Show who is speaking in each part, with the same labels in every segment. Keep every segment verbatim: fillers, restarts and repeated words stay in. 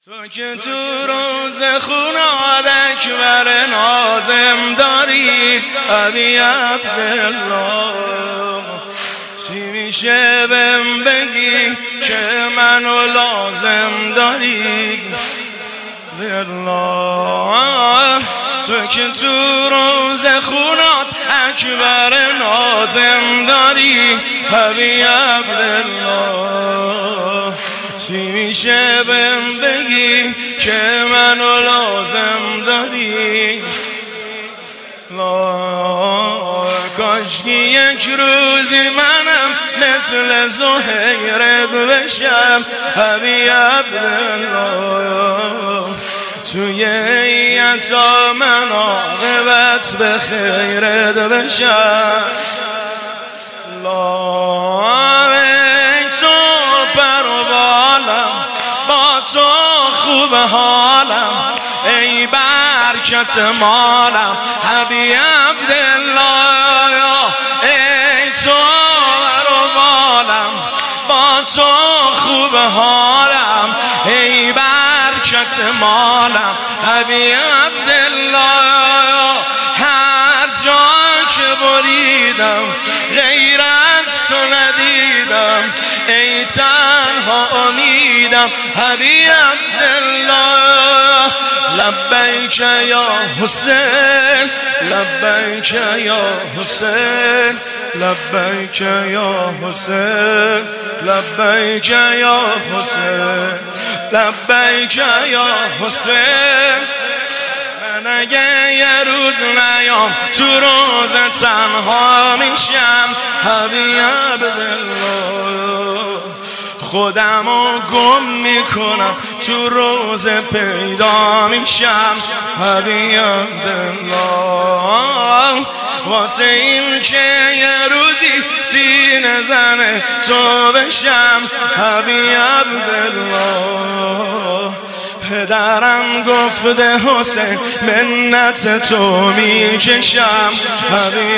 Speaker 1: تو که تو روز خوناد اکبر نازم داری ابی عبدالله، چی میشه بهم بگی که منو لازم داری بالله. تو که تو روز خوناد اکبر نازم داری ابی عبدالله، چی میشه بهم بگی که منو لازم داری؟ لا کاشکی یک روزی منم مثل زهیرت بشم ابی عبدالله، توی ایتا من عاقبت به خیرت بشم. لا ای تو پر و بالم، با تو خوب حالم، ای برکت مالم ابی عبدالله، ای تو پر و بالم، با تو خوب حالم، ای برکت مالم ابی عبدالله. هر جا که بریدم غیر از تو ندیدم، ای تنها امیدم ابی عبدالله. لبیک یا حسین، لبیک یا حسین، لبیک یا حسین، لبیک یا حسین، لبیک یا حسین. من اگه یه روز نیام تو روز تنها میشم ابی عبدالله، خودمو گم میکنم تو روز پیدا میشم ابی عبدالله. واسه این که یه روزی سینه زن تو بشم ابی عبدالله. پدرم گفته حسین منت تو میکشم ابی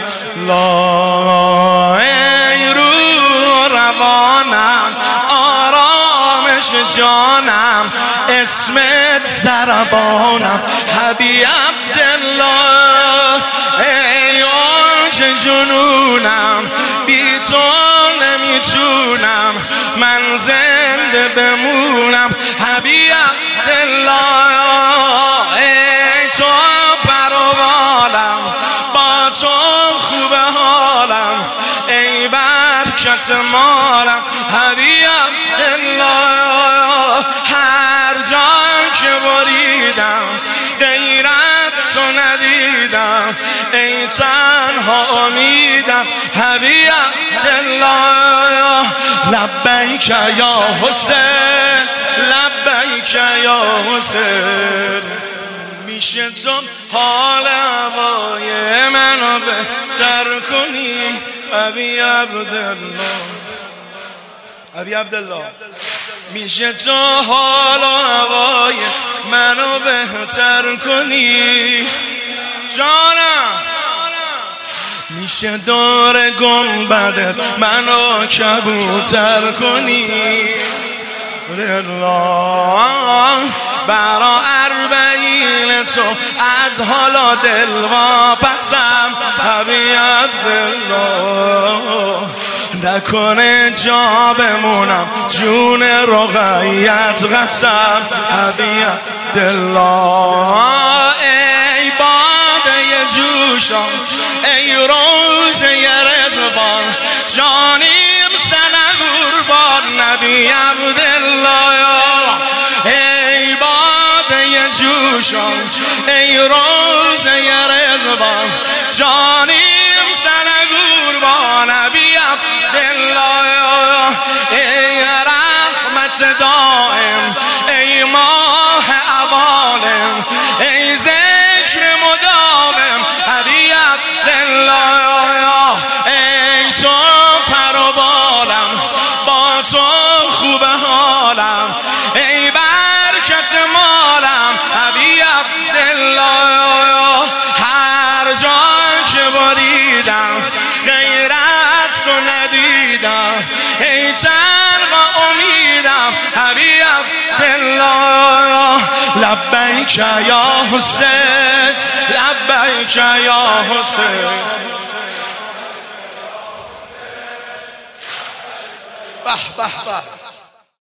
Speaker 1: عبدالله. ای روح روانم، آرامش جانم، اسمت ضربانم ابی عبدالله. ای اوج جنونم، بی تو نمیتونم من زنده بمونم ابی عبدالله. ای تو پر و بالم، با تو خوب حالم، ای برکت مالم ابی عبدالله. هر جا که بریدم غیر از تو ندیدم، ای تنها امیدم ابی عبدالله. لبیک یا حسین، لبیک یا حسین. میشه تو حال هوای منو بهتر کنی ابی عبدالله، ابی عبدالله. میشه تو حال و هوای منو بهتر کنی جانم. میشه دور گنبدت منو کبوتر کنی الله. برا اربعین تو از حالا دل واپسم ابی عبدالله. نکنه جا بمونم جون رقیت قسم ابی عبدالله. ای باده جوشان، ای روزه رضوان، جانیم سنه قربان ابی عبدالله. ای باده جوشان، ای روزه رضوان، جانیم سنه قربان ابی عبدالله. ای رحمت دائم، ای ماه عوالم، ای ذکر مداوم ابی عبدالله. ای تو پر و بالم، با تو خوب حالم، ای برکت مالم ابی عبدالله. لبیک یا حسین لبیک یا حسین. به به به